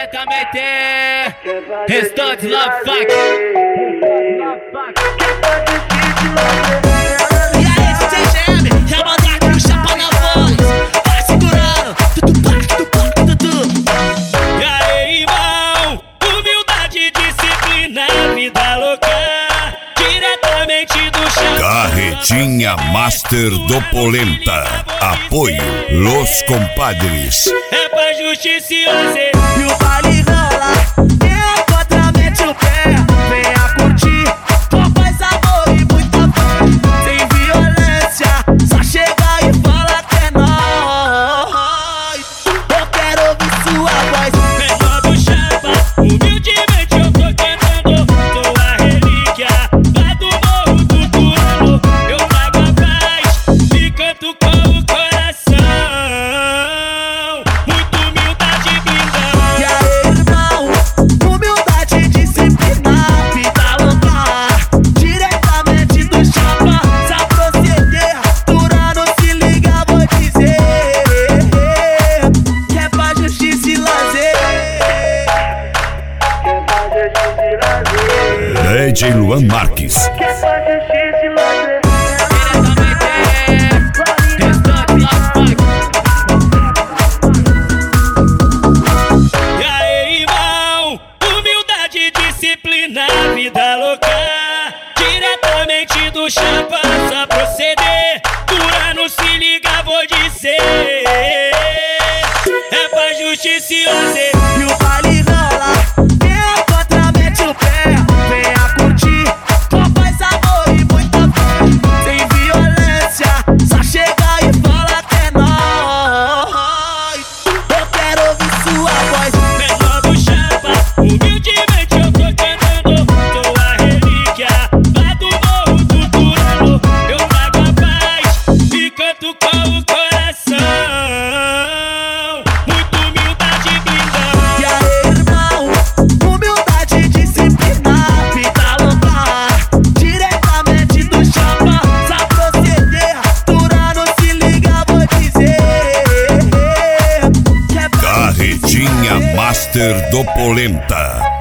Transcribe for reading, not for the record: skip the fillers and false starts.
Diretamente, Restante Love Fuck. E aí, CGM, já mandar com o chapa na voz. Vai segurando, tutu. E aí, irmão, humildade, disciplina, vida louca, diretamente do chão. Carretinha Master do Polenta. Apoio Los Compadres. É pra justiciosa. E o baile rola, quem é contra mete o pé. Venha curtir, com paz, amor e muita fé. Sem violência, só chega e fala que é nóis. Eu quero ouvir sua voz. Menor do chapa, humildemente eu tô cantando. Sou a relíquia, lá do morro do Turano. Eu trago a paz e canto com o coração. Muito humildade e blindão. E aí, irmão, humildade, disciplina, vida louca, diretamente do chapa. Só proceder, Turano, se liga, vou dizer que é pra justiça e lazer. DJ Luan Marques. Que é pra justiça e lazer. E aí, irmão, humildade, disciplina, vida louca, diretamente do chapa, só proceder. Turano, se liga, vou dizer, é pra justiciosa. E o baile rola, quem é contra mete o pé. Venha curtir, com paz, amor e muita fé. Sem violência, só chega e fala que é nóis. Eu quero ouvir sua voz. Menor do chapa, humildemente eu tô cantando. Sou a relíquia, lá do morro do Turano. Eu trago a paz e canto com o coração. Muito humildade e blindão. E aí, irmão, humildade, disciplina, vida louca, diretamente do chapa. Só proceder, Turano, se liga, vou dizer que é pra Carretinha Master do Polenta.